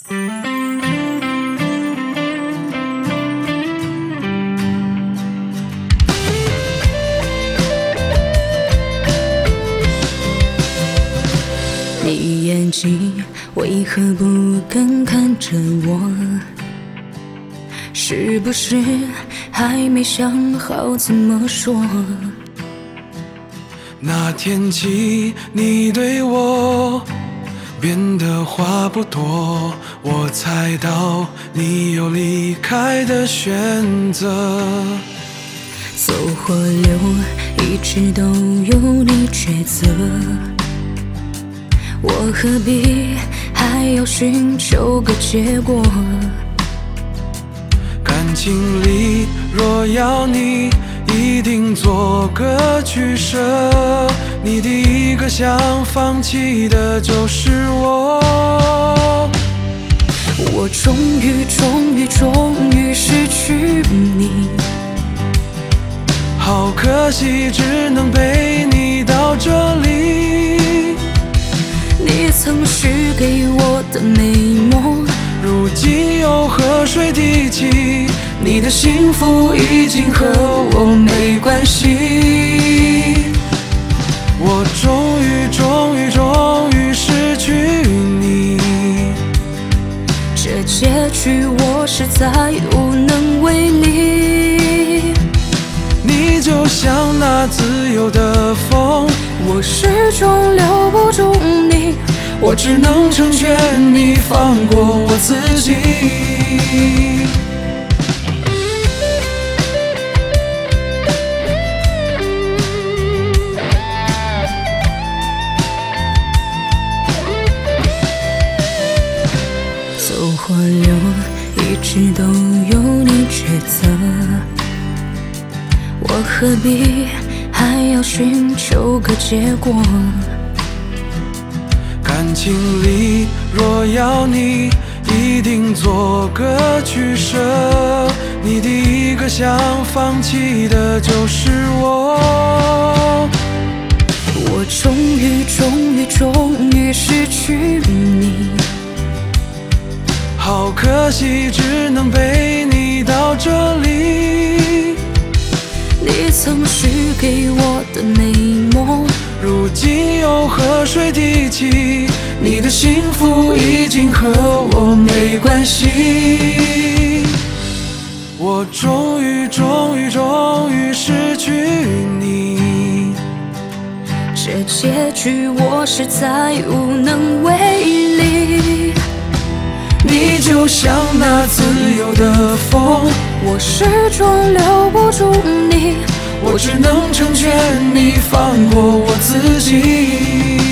你眼睛为何不敢看着我？是不是还没想好怎么说？ 那天起，你对我变得话不多，我猜到你有离开的选择。 走或留，一直都由你抉择。我何必还要寻求个结果？ 感情里若要你一定做个取舍，你第一个想放弃的就是我。 我终于失去你， 好可惜，只能陪你到这里。 你曾许给我的美梦， 如今又河水滴起，你的幸福已经和我没关系。我终于失去你， 这结局我实在无能为力。 你就像那自由的风， 我始终留不住你， 我只能成全你，放过我自己。 走或留，一直都由你抉择。我何必还要寻求个结果？ 感情里若要你一定做个取舍，你第一个想放弃的就是我。 我终于失去你， 好可惜，只能陪你到这里。 你曾许给我的美梦， 如今又河水滴起，你的幸福已经和我没关系。我终于失去你， 这结局我实在无能为力。 你就像那自由的风， 我始终留不住你， 我只能成全你，放过我自己。